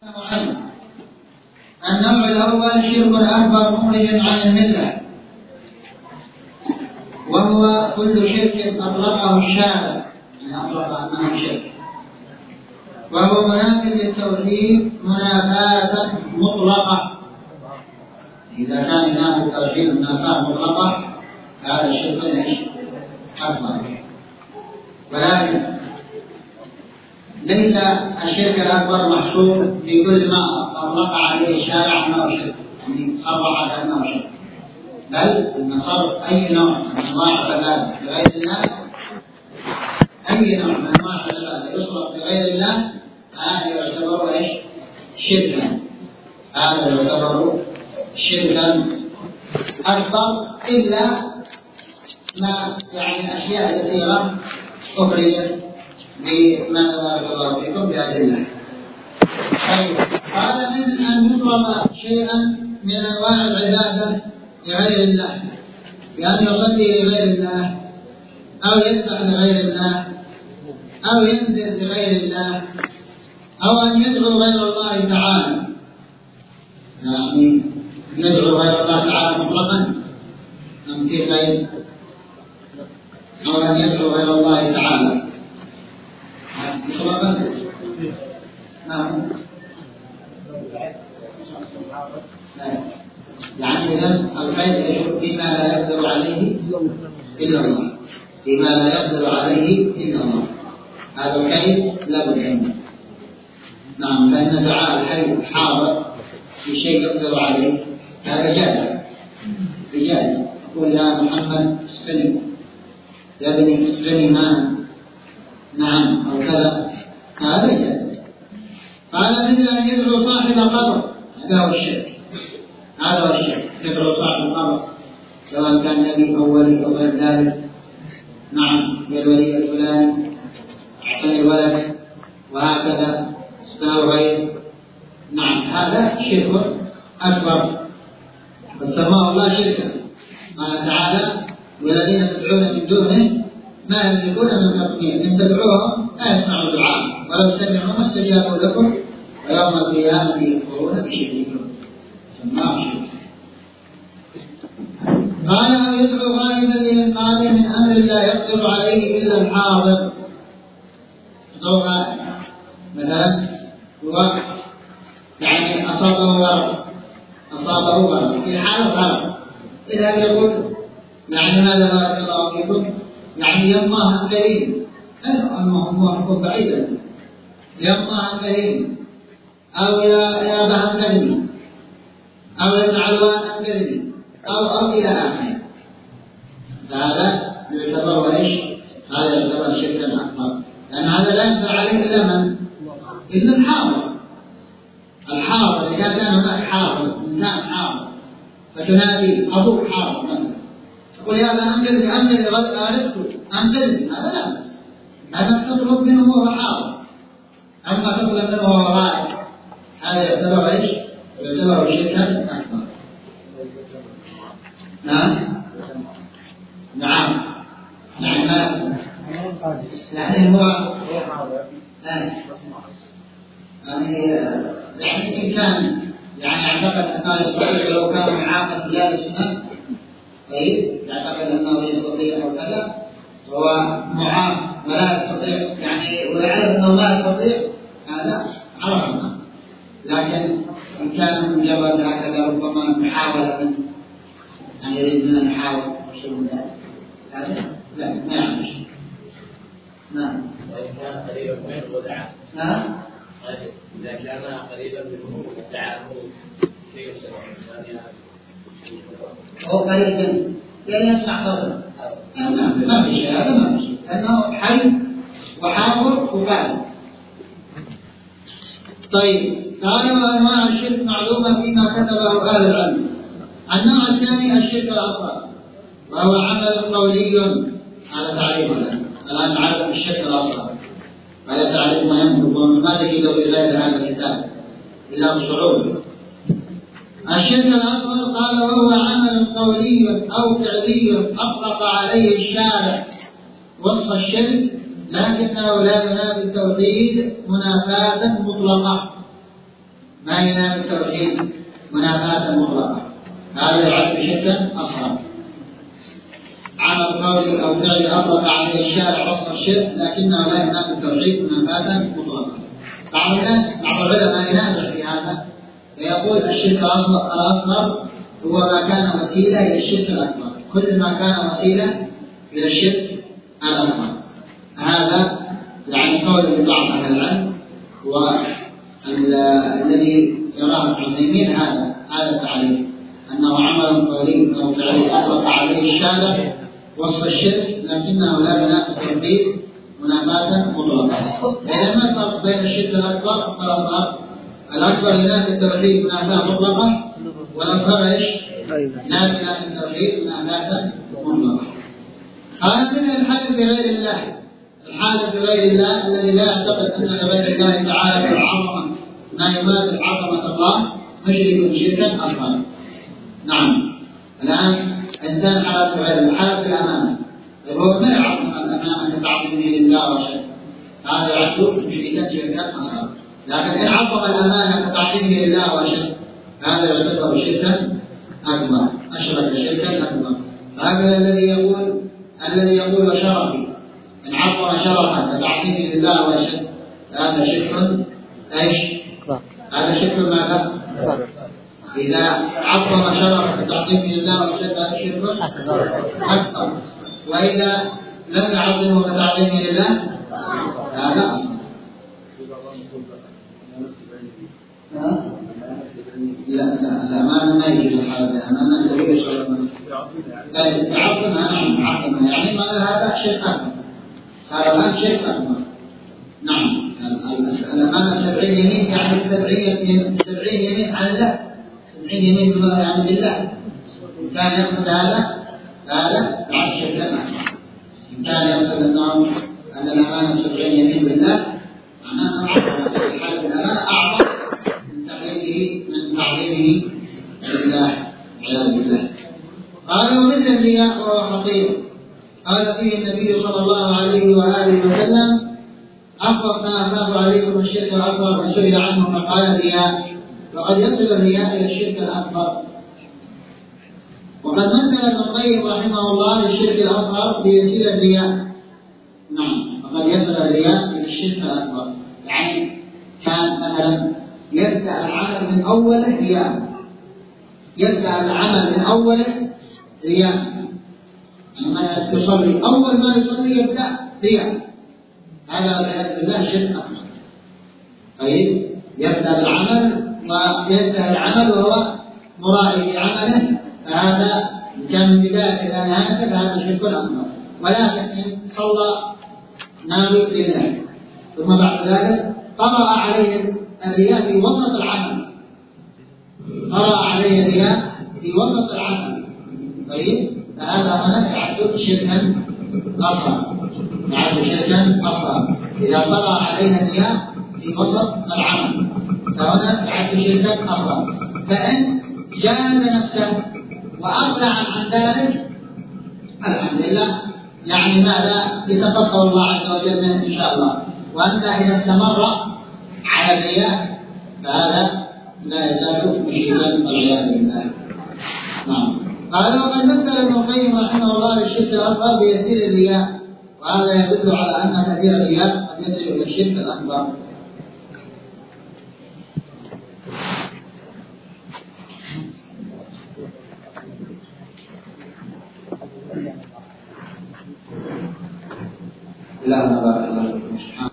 النوع الأول شرك أكبر مخرج عن الملة، وهو كل شرك أطلقه الشارع، أطلق أنه شرك، وهو منافي للتوحيد منافاة مطلقة. إذا كان ينافي التوحيد منافاة مطلقة هذا الشرك أكبر، ولكن ليس الشرك الأكبر محصور في كل ما أطلق عليه الشارع أنه شرك، يعني صرح أنه شرك، بل أن صرف أي نوع من أنواع العبادة لغير الله، أي نوع من أنواع العبادة يصرف لغير الله هذا يعتبر شركا، هذا يعتبر شركا أكبر، إلا ما يعني أشياء يسيرة أخرجت بما بارك الله فيكم بأدلة. قال من أن يطلب شيئا من أنواع العبادة لغير الله، بأن يصلي لغير الله، أو يذبح لغير الله، أو ينذر لغير الله، أو أن يدعو غير الله تعالى، يعني يدعو غير الله تعالى مطلقا أم في غير، أو أن يدعو غير الله تعالى مطلقا. يعني إذن الخير يشرك فيما لا يقدر عليه إلا الله، فيما لا يقدر عليه إلا الله، هذا الخير لا بد منه. نعم، فإن دعاء الحي الحاضر في شيء يقدر عليه هذا جائز، بجائز يقول يا محمد اسقني، يا ابني اسقني ماء، نعم، أو كذا، هذا جائز. قال مثل أن يدعو صاحب قبر، هذا هو الشرك، هذا هو الشرك، يدعو صاحب قبر سواء كان نبي أو ولي أو غير ذلك، نعم، يا الولي الفلاني أعطني الولد وهكذا اسمه غير، نعم، هذا شرك أكبر فسماه الله شركا. قال تعالى والذين تدعون من دونه ما يملكون من تطمين، إن تدعوهم لا يسمعوا دعاء ولو سمعوا ما استجابوا لكم ويوم القيامة يكفرون بشرككم، سماه شركا. قال أو يدعو غائبا لإنقاذه من أمر لا يقدر عليه إلا الحاضر، مثلا هو يعني أصابه غرق في حال غرق، إذا يقول يعني ماذا بارك الله فيكم، يعني يماه قريب، أنه يكون بعيدا، يماه قريب، أو يا بهم قريب، أو يا علوان قريب، أو إلى آخره، هذا يعتبر هذا يعتبر شركا أكبر، لأن هذا لا يقدر عليه إلا من؟ إلا الحاضر. الحاضر إذا كان هناك حاضر، إنسان حاضر فتنادي أبوك حاضر مثلا، تقول يا أبا أنقذني غلبت أنقذني، هذا لا بأس، هذا تطلب منه وهو حاضر. أما تطلب منه وهو غائب هذا يعتبر يعتبر شركا أكبر. نعم يعني هو يعني إن كان يعني يعتقد أنه يستطيع لو كان معاقد جالسا، طيب يعتقد أنه يستطيع أو كذا، هو معاق ولا يستطيع يعني ويعرف أنه ما يستطيع، هذا عرفنا. لكن إن كان مجرد هكذا ربما محاولة من يعني يريد أن يحاول شيء من ذلك، هذا لا ما يعمل شيء. نعم. وإن كان قريبا منه ودعا. نعم. إذا كان قريبا منه ودعا شيء هو قريب منه يعني يسمع صوته، ما في شيء، هذا ما في شيء، لأنه حي وحاضر وقادر. طيب، قال وأنواع الشرك معلومة فيما كتبه أهل العلم. النوع الثاني الشرك الأصغر، وهو عمل قولي على تعريفه. الآن نعرف الشرك الأصغر على تعريف ما يملك وما تجده في غير هذا الكتاب إلا بصعوبة. الشرك الأصغر قال وهو عمل قولي أو فعلي أطلق عليه الشارع وصف الشرك، لكنه لا ينافي التوحيد منافاة مطلقة، ما ينام التوحيد منافاة مطلقة، هذا يعد شركا أصغر. عمل قولي أو فعلي أطلق عليه الشارع وصف الشرك لكنه لا ينام التوحيد منافاة مطلقة. بعض العلماء ينازع في هذا ويقول الشرك الأصغر هو ما كان وسيلة إلى الشرك الأكبر، كل ما كان وسيلة إلى الشرك الأكبر. هذا يعني قول لبعض أهل العلم، والذي يراه ابن تيمية هذا التعريف، أنه عمل قولي أو فعلي أطلق عليه الشارع وصف الشرك لكنه لا ينافي التوحيد منافاة مطلقة. إذا ما الفرق بين الشرك الأكبر والأصغر؟ الأكبر ينافي التوحيد منافاة مطلقة، والأصغر إيش؟ لا ينافي التوحيد منافاة مطلقة. هذا مثل الحلف بغير الله، الحالف بغير الله الذي لا يعتقد أن لغير الله تعالى عظمة ما يماثل عظمة الله مشرك شركا أصغر. نعم، الآن إنسان حلف بغير الله، حلف بالأمانة، هو ما يعظم الأمانة كتعظيمه لله وشرك، هذا يعد مشركا شركا أصغر. لكن إن عظم الأمانة كتعظيمه لله وشرك هذا يعتبر شركا أكبر، أشرك شركا أكبر. هذا الذي يقول وشرفي، إن عظم شرفا كتعظيمه لله وشرك هذا شرك ايش؟ هذا شرك ماذا؟ إذا عظم شرفا كتعظيمه لله وشرك هذا شرك أكبر، وإذا لم يعظمه كتعظيمه لله هذا أصغر. لا الأمانة ما يجوز الحالة، الأمانة كبيرة شرعا. تعظمها، نعم تعظمها، يعني هذا شرك أكبر، صار الآن شرك أكبر. نعم، الأمانة 70 يمين يعني 70 يمين على الله، 70 يمين يعني بالله. إن كان يقصد هذا بعد شرك أكبر. إن كان يقصد أن الأمانة 70 يمين بالله معناها الحالة بالأمانة أعظم من تعظيمه لله والعياذ بالله. قال ومثل الرياء وهو خطير، قال فيه النبي صلى الله عليه وآله وسلم أخوف ما أخاف عليكم الشرك الأصغر، وسئل عنه فقال الرياء، وقد يصل الرياء إلى الشرك الأكبر. وقد مثل ابن القيم رحمه الله للشرك الأصغر بيسير الرياء. نعم، وقد يصل الرياء إلى الشرك الأكبر، يعني كان مثلا يبدأ العمل من أوله رياء، يبدأ العمل من أوله رياء، لما تصلي أول ما يصلي يبدأ رياء، هذا والعياذ بالله شرك أكبر. طيب، يبدأ بالعمل وينتهي العمل وهو مرائي في عمله، فهذا كان من بداية إلى نهايته فهذا شرك أكبر. ولكن إن صلى ناوي لله ثم بعد ذلك طرأ عليه الرياء في وسط العمل، طرأ عليه الرياء في وسط العمل، طيب، فهذا هنا يعد شركا أصغر، يعد شركا أصغر. إذا طرأ عليه الرياء في وسط العمل فهنا يعد شركا أصغر. فإن جاهد نفسه وأقلع عن ذلك الحمد لله، يعني ماذا؟ يتقبل الله عز وجل منه إن شاء الله. وأما إذا استمر على الرياء فهذا لا يزال مشركا والعياذ بالله. نعم. قال وقد مثل ابن القيم رحمه الله للشرك الأصغر بيسير الرياء، وهذا يدل على أن كثير الرياء قد يصل إلى الشرك الأكبر. لا بارك الله فيكم.